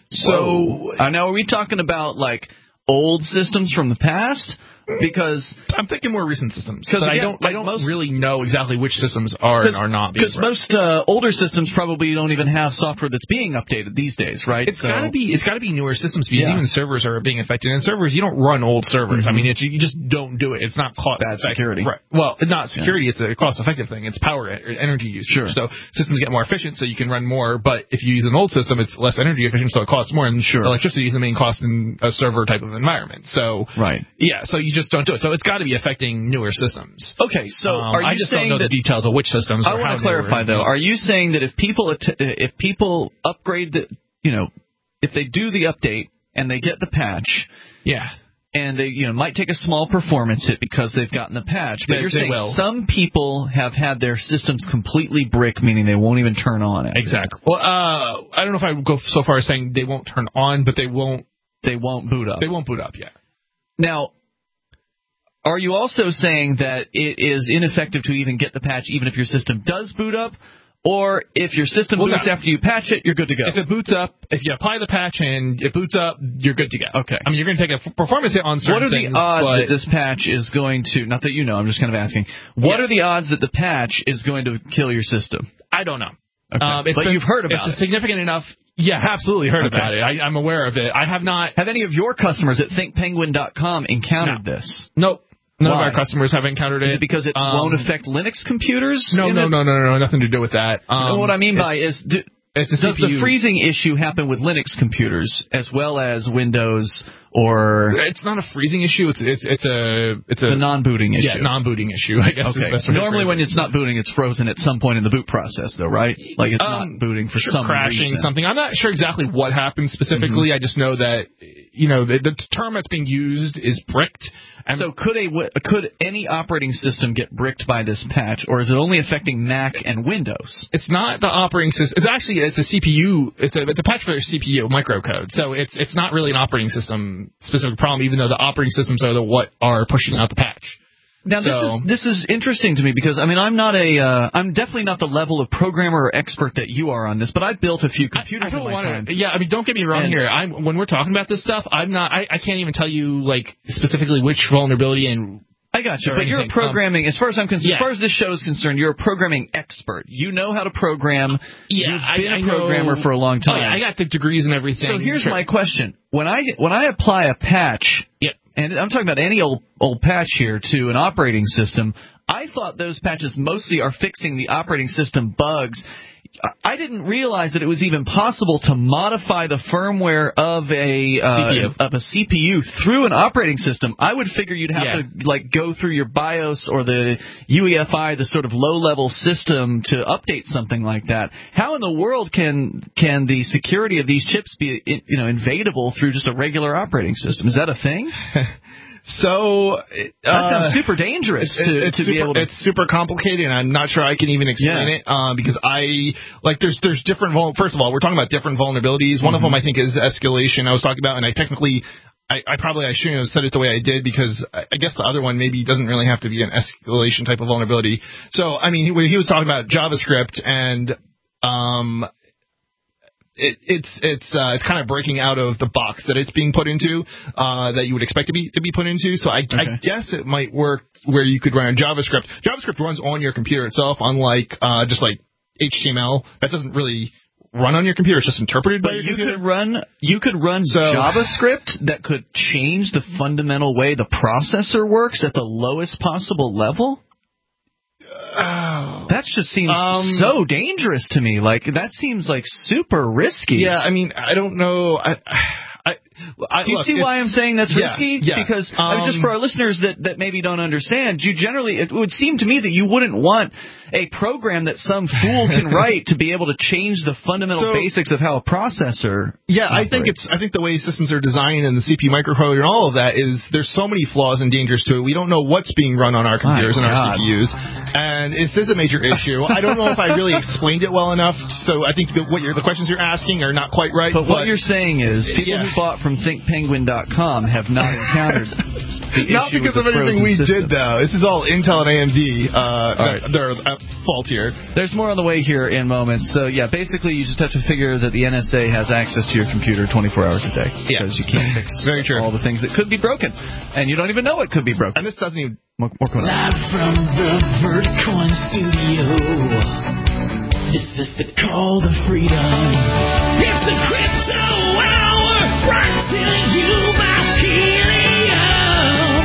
So uh, now, are we talking about, like, old systems from the past? Because I'm thinking more recent systems. Because I don't, like I don't most, really know exactly which systems are and are not. Because most uh, older systems probably don't even have software that's being updated these days, right? It's so, got to be. It's got to be newer systems because yeah. even servers are being affected. And servers, you don't run old servers. Mm-hmm. I mean, it, you just don't do it. It's not cost bad effective. security. Right. Well, not security. Yeah. It's a cost-effective thing. It's power energy usage. Sure. So systems get more efficient, so you can run more. But if you use an old system, it's less energy efficient, so it costs more. And sure. electricity is the main cost in a server type of environment. So right. Yeah. So you just don't do it. So it's got to be affecting newer systems. Okay, so um, are you I just saying don't know that, the details of which systems? I want to clarify though. Are you saying that if people att- if people upgrade the, you know, if they do the update and they get the patch, yeah, and they you know might take a small performance hit because they've gotten the patch, but they, you're they saying will. some people have had their systems completely brick, meaning they won't even turn on. Exactly. Well, uh, I don't know if I would go so far as saying they won't turn on, but they won't. They won't boot up. They won't boot up. Yeah. Now, are you also saying that it is ineffective to even get the patch even if your system does boot up? Or if your system well, boots no. after you patch it, you're good to go? If it boots up, if you apply the patch and it boots up, you're good to go. Okay. I mean, you're going to take a performance hit on certain What are things, the odds but that this patch is going to, not that you know, I'm just kind of asking, what yeah. are the odds that the patch is going to kill your system? I don't know. Okay. Um, but been, you've heard about it's it. It's significant enough. Yeah, absolutely heard okay. about it. I, I'm aware of it. I have not. Have any of your customers at think penguin dot com encountered no. this? Nope. None Why? of our customers have encountered it. Is it because it um, won't affect Linux computers? No, no, no, no, no, nothing to do with that. Um, you know what I mean by is do, it's a does C P U. The freezing issue happen with Linux computers as well as Windows or? It's not a freezing issue. It's it's it's a it's a, a non-booting issue. Yeah, non-booting issue. I guess. Okay. Is the best way to Normally, phrase when it. it's not booting, it's frozen at some point in the boot process, though, right? Like it's um, not booting for sure, some crashing reason. something. I'm not sure exactly what happened specifically. Mm-hmm. I just know that you know the, the term that's being used is bricked. And so could a could any operating system get bricked by this patch, or is it only affecting Mac and Windows? It's not the operating system. It's actually it's a C P U. It's a it's a patch for their C P U microcode. So it's it's not really an operating system specific problem, even though the operating systems are the what are pushing out the patch. Now so, this is this is interesting to me because I mean I'm not a uh, I'm definitely not the level of programmer or expert that you are on this, but I've built a few computers I, I don't in my wanna, time. Yeah, I mean don't get me wrong and, here. I'm when we're talking about this stuff, I'm not I, I can't even tell you like specifically which vulnerability and I got you, but you're a programming, um, as far as I'm concerned, yeah. as far as this show is concerned, you're a programming expert. You know how to program. Yeah, You've been I, I a programmer know, for a long time. Oh, yeah, I got the degrees and everything. So here's sure. my question. When I when I apply a patch, yep. and I'm talking about any old old patch here to an operating system, I thought those patches mostly are fixing the operating system bugs. I didn't realize that it was even possible to modify the firmware of a uh, C P U. of a C P U through an operating system. I would figure you'd have yeah. to like go through your BIOS or the U E F I, the sort of low-level system, to update something like that. How in the world can can the security of these chips be you know invadable through just a regular operating system? Is that a thing? So uh, that sounds super dangerous it's, to, it's to super, be able to. It's super complicated, and I'm not sure I can even explain yeah. it uh, because I like there's there's different. Vul- First of all, we're talking about different vulnerabilities. One mm-hmm. of them I think is escalation. I was talking about, and I technically. I, I probably I shouldn't have said it the way I did because I, I guess the other one maybe doesn't really have to be an escalation type of vulnerability. So I mean, he, he was talking about JavaScript and um. It, it's it's uh, it's kind of breaking out of the box that it's being put into uh, that you would expect to be to be put into. So I, okay. I guess it might work where you could run JavaScript. JavaScript runs on your computer itself, unlike uh, just like H T M L. That doesn't really run on your computer. It's just interpreted but by your you computer. Could run, you could run so, JavaScript that could change the fundamental way the processor works at the lowest possible level? Oh. That just seems um, so dangerous to me. Like that seems like super risky. Yeah, I mean, I don't know. I, I, I, Do you look, see why I'm saying that's yeah, risky? Yeah. Because um, I mean, just for our listeners that, that maybe don't understand, you generally it would seem to me that you wouldn't want a program that some fool can write to be able to change the fundamental so, basics of how a processor. Yeah, operates. I think it's I think the way systems are designed and the C P U microcontroller and all of that is there's so many flaws and dangers to it. We don't know what's being run on our computers My and our God. C P Us, and this is a major issue. I don't know if I really explained it well enough. So I think that what you're, the questions you're asking are not quite right. But, but what you're saying is people yeah. who bought from think penguin dot com have not encountered the not issue because with of the anything we system. did though. This is all Intel and A M D. Uh, right. They're at fault here. There's more on the way here in moments. So yeah, basically you just have to figure that the N S A has access to your computer twenty-four hours a day. Yeah. Because you can't fix Very true. all the things that could be broken, and you don't even know it could be broken. And this doesn't even more, more live from the Verticoin studio. This is the call to freedom. It's the crypto hour brought to you by Helium.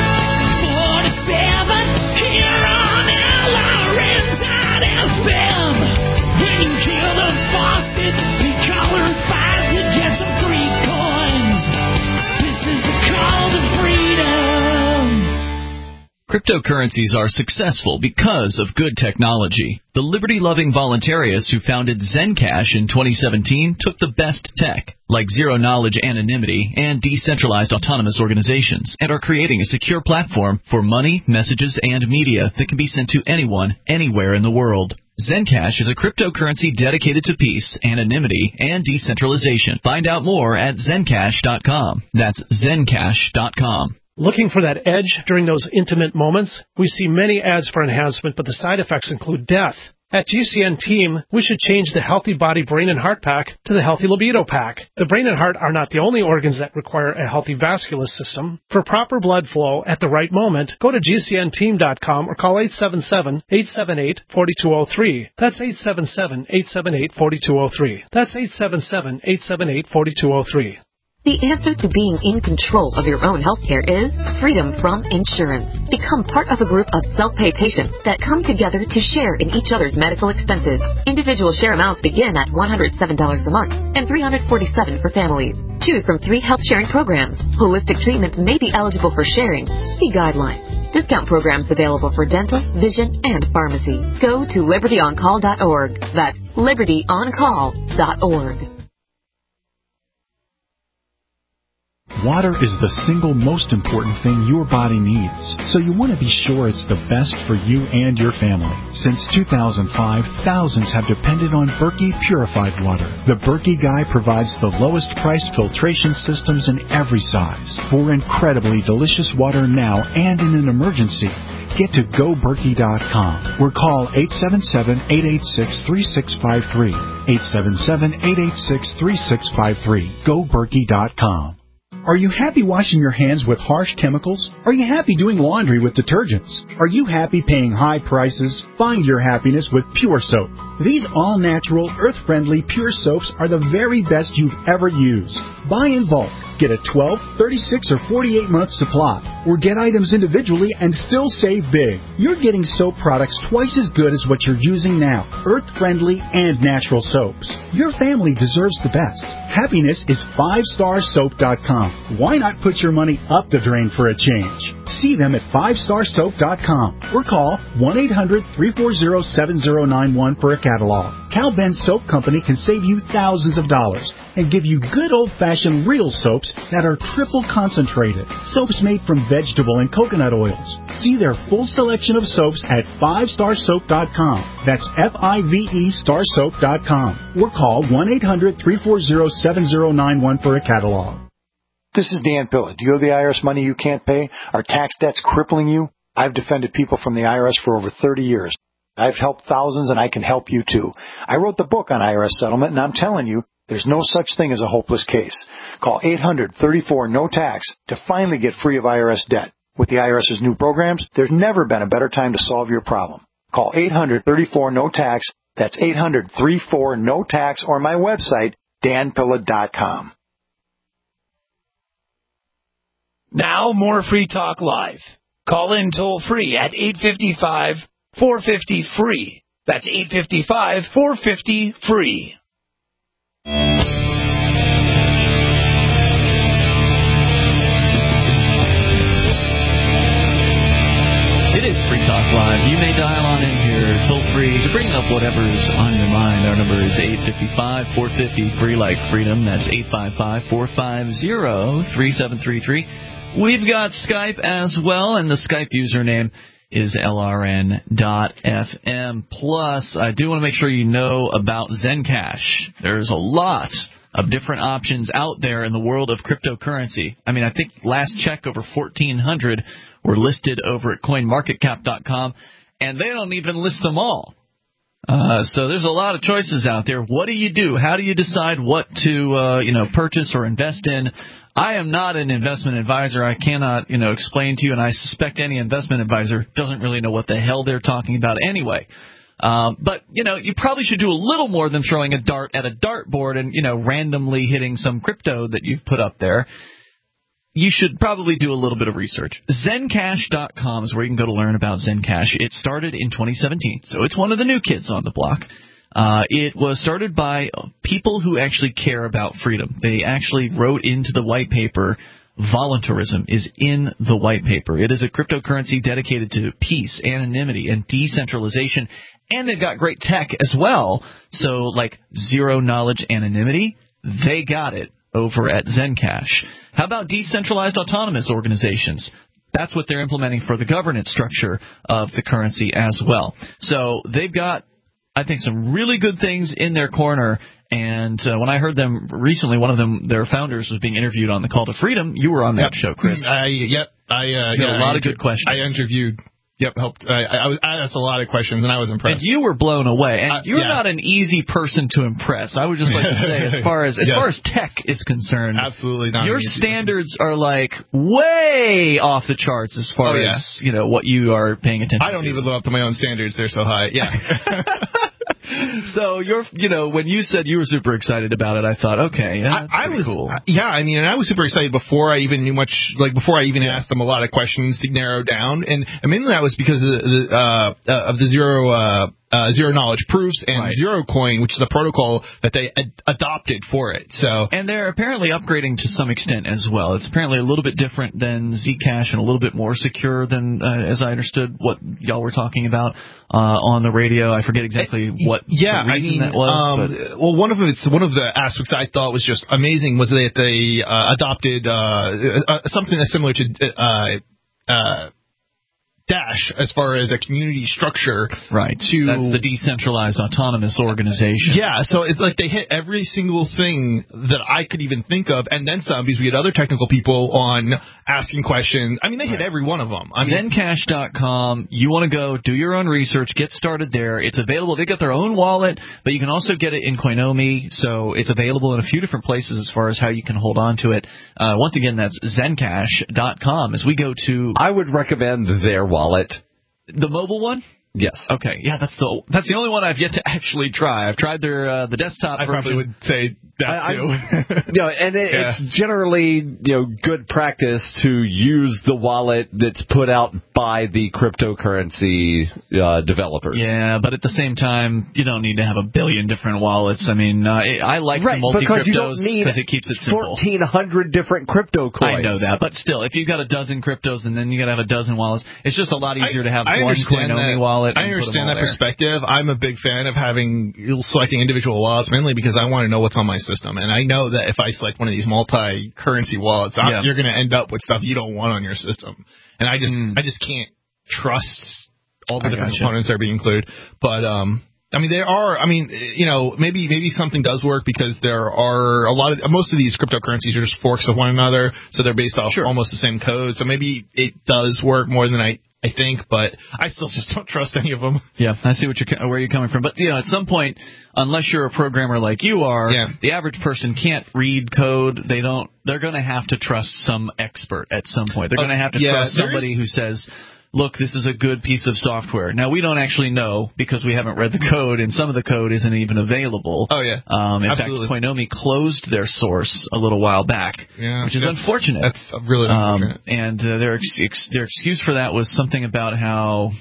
forty-seven here on L R N dot F M. When you kill the faucet, you call her five to get some free coins. This is the call to freedom. Cryptocurrencies are successful because of good technology. The liberty-loving voluntarists who founded Zencash in twenty seventeen took the best tech, like zero-knowledge anonymity and decentralized autonomous organizations, and are creating a secure platform for money, messages, and media that can be sent to anyone, anywhere in the world. Zencash is a cryptocurrency dedicated to peace, anonymity, and decentralization. Find out more at zencash dot com. That's zencash dot com. Looking for that edge during those intimate moments? We see many ads for enhancement, but the side effects include death. At G C N Team, we should change the Healthy Body, Brain, and Heart Pack to the Healthy Libido Pack. The brain and heart are not the only organs that require a healthy vascular system. For proper blood flow at the right moment, go to G C N team dot com or call eight seven seven, eight seven eight, four two zero three. That's eight seven seven, eight seven eight, four two zero three. That's eight seven seven, eight seven eight, four two zero three. The answer to being in control of your own healthcare is freedom from insurance. Become part of a group of self-pay patients that come together to share in each other's medical expenses. Individual share amounts begin at one hundred seven dollars a month and three hundred forty-seven dollars for families. Choose from three health sharing programs. Holistic treatments may be eligible for sharing. See guidelines. Discount programs available for dental, vision, and pharmacy. Go to liberty on call dot org. That's liberty on call dot org. Water is the single most important thing your body needs, so you want to be sure it's the best for you and your family. Since two thousand five, thousands have depended on Berkey purified water. The Berkey Guy provides the lowest priced filtration systems in every size for incredibly delicious water now and in an emergency. Get to go berkey dot com or call eight seven seven, eight eight six, three six five three. eight seven seven, eight eight six, three six five three. go berkey dot com. Are you happy washing your hands with harsh chemicals? Are you happy doing laundry with detergents? Are you happy paying high prices? Find your happiness with Pure Soap. These all-natural, earth-friendly Pure Soaps are the very best you've ever used. Buy in bulk. Get a twelve, thirty-six, or forty-eight month supply, or get items individually and still save big. You're getting soap products twice as good as what you're using now, earth-friendly and natural soaps. Your family deserves the best. Happiness is five star soap dot com. Why not put your money up the drain for a change? See them at five star soap dot com or call one eight hundred, three four zero, seven zero nine one for a catalog. Cal Ben Soap Company can save you thousands of dollars and give you good old-fashioned real soaps that are triple concentrated. Soaps made from vegetable and coconut oils. See their full selection of soaps at five star soap dot com. That's F I V E star soap dot com. Or call one eight hundred, three four zero, seven zero nine one for a catalog. This is Dan Pilla. Do you owe the I R S money you can't pay? Are tax debts crippling you? I've defended people from the I R S for over thirty years. I've helped thousands, and I can help you too. I wrote the book on I R S settlement, and I'm telling you, there's no such thing as a hopeless case. Call eight hundred, thirty-four, no tax to finally get free of I R S debt. With the IRS's new programs, there's never been a better time to solve your problem. Call eight hundred, thirty-four, no tax. That's eight hundred, thirty-four, no tax, or my website, dan pilla dot com. Now more Free Talk Live. Call in toll free at eight five five, four five zero, free. That's eight five five, four five zero, free. It is Free Talk Live. You may dial on in here toll free to bring up whatever's on your mind. Our number is eight five five, four five zero, free like freedom. That's eight five five, four five zero, three seven three three. We've got Skype as well, and the Skype username is L R N dot F M. Plus, I do want to make sure you know about Zencash. There's a lot of different options out there in the world of cryptocurrency. I mean, I think last check over fourteen hundred were listed over at coin market cap dot com, and they don't even list them all. Uh, so there's a lot of choices out there. What do you do? How do you decide what to uh, you know, purchase or invest in? I am not an investment advisor. I cannot, you know, explain to you, and I suspect any investment advisor doesn't really know what the hell they're talking about anyway. Um, but, you know, you probably should do a little more than throwing a dart at a dartboard and, you know, randomly hitting some crypto that you've put up there. You should probably do a little bit of research. Zencash dot com is where you can go to learn about Zencash. It started in twenty seventeen, so it's one of the new kids on the block. Uh, it was started by people who actually care about freedom. They actually wrote into the white paper, voluntarism is in the white paper. It is a cryptocurrency dedicated to peace, anonymity, and decentralization. And they've got great tech as well. So, like zero knowledge anonymity, they got it over at Zencash. How about decentralized autonomous organizations? That's what they're implementing for the governance structure of the currency as well. So they've got, I think, some really good things in their corner. And uh, when I heard them recently, one of them, their founders, was being interviewed on the Call to Freedom. You were on that yep. show, Chris. I, yep. I uh, you yeah, had a lot I of good questions. I interviewed. Yep, helped. I, I, I asked a lot of questions, and I was impressed. And you were blown away. And uh, you're yeah. not an easy person to impress. I would just like to say, as far as as yes. far as tech is concerned, absolutely not. Your standards are like way off the charts as far oh, yeah. as you know what you are paying attention to. I don't to. even live up to my own standards. They're so high. Yeah. So you're, you know, when you said you were super excited about it, I thought, okay, yeah, that's I, I was, cool. Yeah, I mean, and I was super excited before I even knew much, like before I even yeah. asked them a lot of questions to narrow down, and, and mainly that was because of the, uh, uh, of the zero, uh, uh, zero knowledge proofs and Right. Zero Coin, which is a protocol that they ad- adopted for it. So, and they're apparently upgrading to some extent as well. It's apparently a little bit different than Zcash and a little bit more secure than, uh, as I understood, what y'all were talking about uh, on the radio. I forget exactly what yeah, the reason I mean, that was. um, but. well, one of them, it's one of the aspects I thought was just amazing was that they uh, adopted uh, uh, something that's similar to uh, uh, Dash as far as a community structure. Right. To, That's the decentralized autonomous organization. Yeah, so it's like they hit every single thing that I could even think of, and then some, because we had other technical people on asking questions. I mean, they hit Right. every one of them. I mean, Zencash dot com. You want to go, do your own research, get started there. It's available. They got their own wallet, but you can also get it in Coinomi, so it's available in a few different places as far as how you can hold on to it. Uh, once again, that's Zencash dot com. As we go to... I would recommend their wallet. The mobile one? Yes. Okay. Yeah, that's the that's the only one I've yet to actually try. I've tried their uh, the desktop I version. probably would say that I, too. you know, and it, Yeah. it's generally you know good practice to use the wallet that's put out by the cryptocurrency uh, developers. Yeah, but at the same time, you don't need to have a billion different wallets. I mean, uh, I like Right, the multi because you don't cryptos need because it keeps it simple. fourteen hundred different crypto coins. I know that, but still, if you've got a dozen cryptos and then you got to have a dozen wallets, it's just a lot easier I, to have I one understand Coinomi that. wallet. I and put them understand all that there. perspective. I'm a big fan of having selecting individual wallets, mainly because I want to know what's on my system, and I know that if I select one of these multi-currency wallets, I'm, Yeah. you're going to end up with stuff you don't want on your system, and I just Mm. I just can't trust all the I different gotcha. components that are being included. But um, I mean, there are. I mean, you know, maybe maybe something does work because there are a lot of most of these cryptocurrencies are just forks of one another, so they're based off Sure. almost the same code. So maybe it does work more than I. I think, but I still just don't trust any of them. Yeah, I see what you're where you're coming from, but you know, at some point, unless you're a programmer like you are, Yeah. the average person can't read code. They don't. They're going to have to trust some expert at some point. They're Uh, going to have to yeah, trust there's- somebody who says, look, this is a good piece of software. Now, we don't actually know because we haven't read the code, and some of the code isn't even available. Oh, yeah. Um, in Absolutely. fact, Coinomi closed their source a little while back, Yeah, which is that's- unfortunate. That's really unfortunate. Um, and uh, their ex- ex- their excuse for that was something about how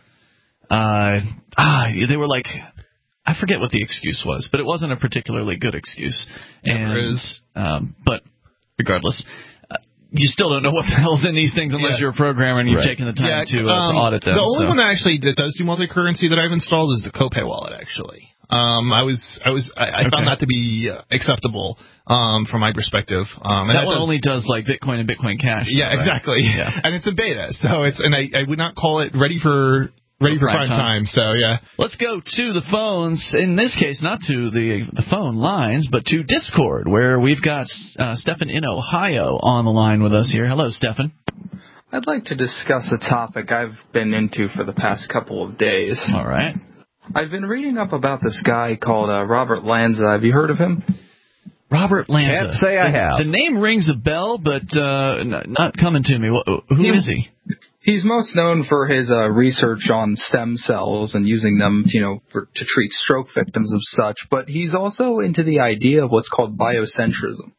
uh, ah, they were like, I forget what the excuse was, but it wasn't a particularly good excuse. Never and, is. Um, but regardless. You still don't know what the hell's in these things unless Yeah. you're a programmer and you've Right. taken the time Yeah, to, uh, um, to audit them. The only so. one that actually that does do multi-currency that I've installed is the Copay wallet. Actually, um, I was I was I, I Okay. found that to be uh, acceptable um, from my perspective. Um, and that one does- only does like Bitcoin and Bitcoin Cash. Yeah, though, right? exactly. Yeah. And it's in beta, so it's and I, I would not call it ready for ready for prime prime time. time. So yeah. Let's go to the phones. In this case, not to the the phone lines, but to Discord, where we've got uh, Stefan in Ohio on the line with us here. Hello, Stefan. I'd like to discuss a topic I've been into for the past couple of days. All right. I've been reading up about this guy called uh, Robert Lanza. Have you heard of him? Robert Lanza. Can't say I the, have. The name rings a bell, but uh, n- not coming to me. Wh- Who Yeah. is he? He's most known for his uh, research on stem cells and using them, you know, for, to treat stroke victims of such. But he's also into the idea of what's called biocentrism.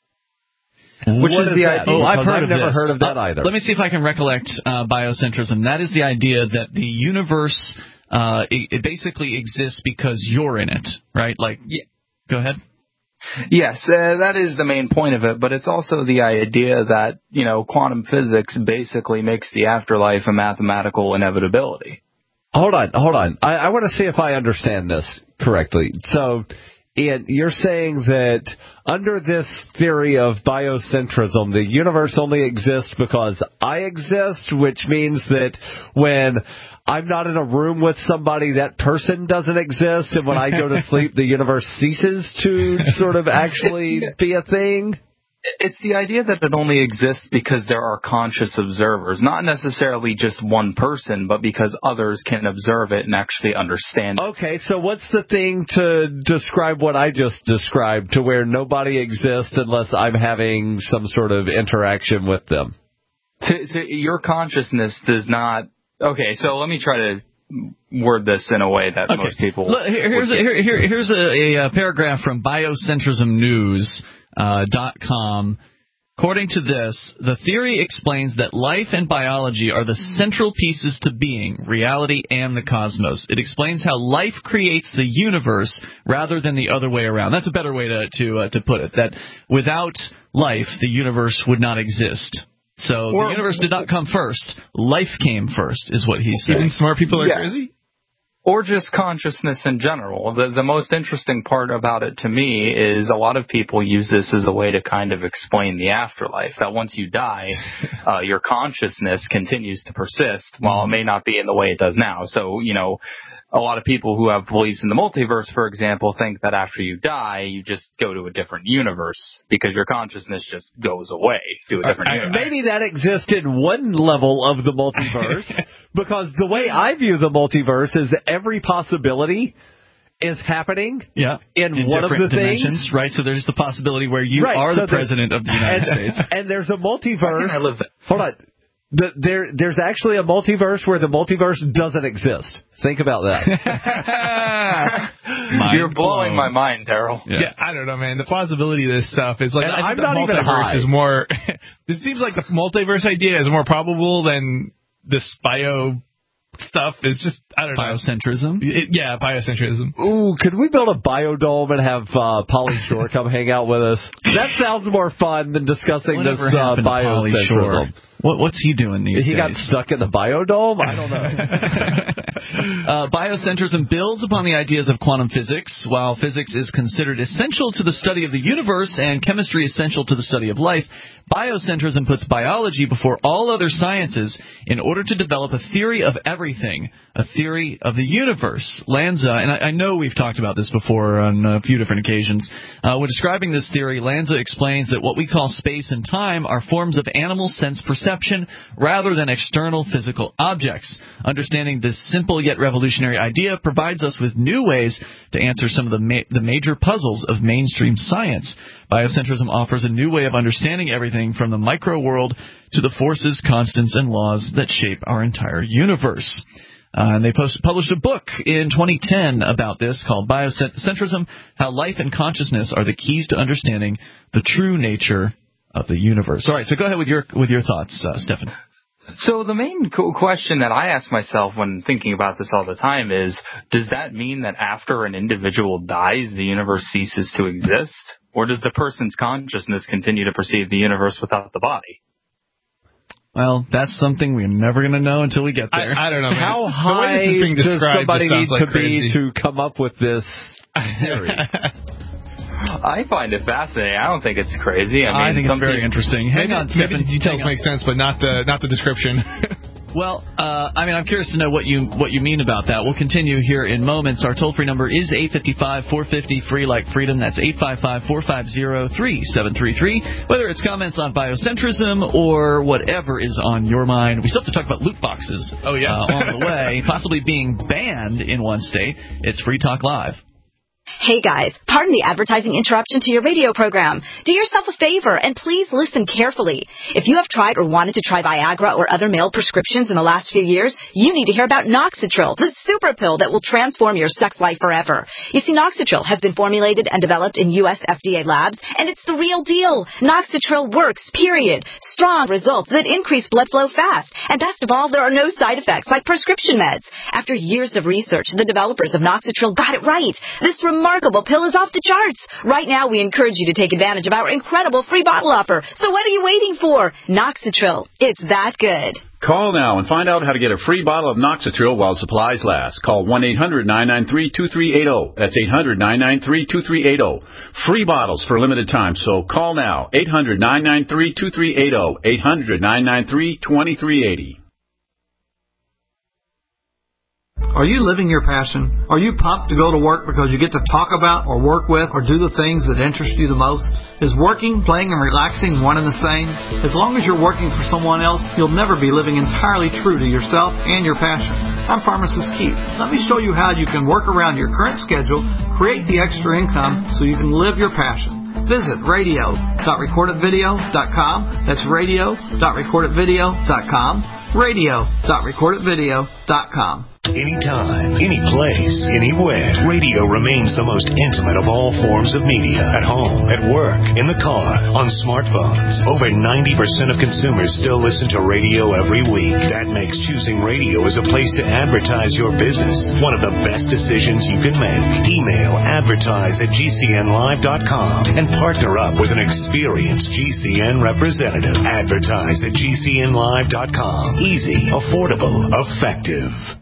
Which What is the that? idea- Oh, I've Because heard I've of never this. heard of that Uh, either. Let me see if I can recollect uh, biocentrism. That is the idea that the universe uh, it, it basically exists because you're in it, right? Like, Yeah. Go ahead. Yes, uh, that is the main point of it, but it's also the idea that, you know, quantum physics basically makes the afterlife a mathematical inevitability. Hold on, hold on. I, I want to see if I understand this correctly. So, Ian, you're saying that under this theory of biocentrism, the universe only exists because I exist, which means that when I'm not in a room with somebody, that person doesn't exist, and when I go to sleep, the universe ceases to sort of actually be a thing? It's the idea that it only exists because there are conscious observers, not necessarily just one person, but because others can observe it and actually understand it. Okay, so what's the thing to describe what I just described, to where nobody exists unless I'm having some sort of interaction with them? To, to, your consciousness does not... Okay, so let me try to word this in a way that Okay. most people... Look, here- here's would a, get. here, here, here's a, a, uh paragraph from biocentrism news dot com. According to this, the theory explains that life and biology are the central pieces to being, reality, and the cosmos. It explains how life creates the universe rather than the other way around. That's a better way to to, uh, to put it, that without life, the universe would not exist. So or, the universe did not come first. Life came first, is what he's saying. Even smart people are yeah. crazy? Or just consciousness in general. The the most interesting part about it to me is a lot of people use this as a way to kind of explain the afterlife, that once you die, uh, your consciousness continues to persist, while it may not be in the way it does now. So, you know, a lot of people who have beliefs in the multiverse, for example, think that after you die, you just go to a different universe because your consciousness just goes away to a different I, universe. Maybe that exists in one level of the multiverse, because the way I view the multiverse is every possibility is happening yeah. in, in one of the dimensions, things. Right, so there's the possibility where you right, are so the president of the United and, States. And there's a multiverse. I live there. Hold on. The, there, there's actually a multiverse where the multiverse doesn't exist. Think about that. You're blowing my mind, Daryl. Yeah. yeah, I don't know, man. The plausibility of this stuff is like, and I I'm think not the even multiverse high. is more. It seems like the multiverse idea is more probable than this bio stuff. It's just, I don't know. Biocentrism? It, yeah, biocentrism. Ooh, could we build a biodome and have uh, Pauly Shore come hang out with us? That sounds more fun than discussing Whatever this uh, happened to Pauly Shore? biocentrism. What, what's he doing these he days? He got stuck in the biodome? I don't know. uh, biocentrism builds upon the ideas of quantum physics. While physics is considered essential to the study of the universe and chemistry essential to the study of life, biocentrism puts biology before all other sciences in order to develop a theory of everything, a theory of the universe. Lanza, and I, I know we've talked about this before on a few different occasions, uh, when describing this theory, Lanza explains that what we call space and time are forms of animal sense perception rather than external physical objects. Understanding this simple yet revolutionary idea provides us with new ways to answer some of the, ma- the major puzzles of mainstream science. Biocentrism offers a new way of understanding everything from the micro world to the forces, constants, and laws that shape our entire universe. Uh, and they post, published a book in twenty ten about this called Biocentrism, How Life and Consciousness Are the Keys to Understanding the True Nature of the Universe. All right, so go ahead with your with your thoughts, uh, Stefan. So the main co- question that I ask myself when thinking about this all the time is, does that mean that after an individual dies, the universe ceases to exist? Or does the person's consciousness continue to perceive the universe without the body? Well, that's something we're never going to know until we get there. I, I don't know, man. How the high way this is being does described somebody just need sounds like to crazy. be to come up with this theory? I find it fascinating. I don't think it's crazy. I, mean, I think it's very people... interesting. Hang maybe, on, maybe Stephen. the details make sense, but not the not the description. Well, uh, I mean, I'm curious to know what you what you mean about that. We'll continue here in moments. Our toll-free number is eight five five, four five zero, free like freedom. That's eight five five, four five zero, three seven three three. Whether it's comments on biocentrism or whatever is on your mind. We still have to talk about loot boxes. Oh, yeah. uh, on the way, possibly being banned in one state. It's Free Talk Live. Hey guys, pardon the advertising interruption to your radio program. Do yourself a favor and please listen carefully. If you have tried or wanted to try Viagra or other male prescriptions in the last few years, you need to hear about Noxitril, the super pill that will transform your sex life forever. You see, Noxitril has been formulated and developed in U S F D A labs, and it's the real deal. Noxitril works, period. Strong results that increase blood flow fast. And best of all, there are no side effects like prescription meds. After years of research, the developers of Noxitril got it right. This remarkable pill is off the charts. Right now, we encourage you to take advantage of our incredible free bottle offer. So what are you waiting for? Noxitril. It's that good. Call now and find out how to get a free bottle of Noxitril while supplies last. Call one eight hundred, nine nine three, two three eight zero. That's eight hundred, nine nine three, two three eight zero. Free bottles for limited time, so call now. eight hundred, nine nine three, two three eight zero. eight hundred, nine nine three, two three eight zero. Are you living your passion? Are you pumped to go to work because you get to talk about or work with or do the things that interest you the most? Is working, playing, and relaxing one and the same? As long as you're working for someone else, you'll never be living entirely true to yourself and your passion. I'm Pharmacist Keith. Let me show you how you can work around your current schedule, create the extra income so you can live your passion. Visit radio dot record it video dot com. That's radio dot record it video dot com. radio dot record it video dot com. Anytime, any place, anywhere, radio remains the most intimate of all forms of media. At home, at work, in the car, on smartphones. Over ninety percent of consumers still listen to radio every week. That makes choosing radio as a place to advertise your business one of the best decisions you can make. Email advertise at G C N live dot com and partner up with an experienced G C N representative. Advertise at G C N live dot com. Easy, affordable, effective.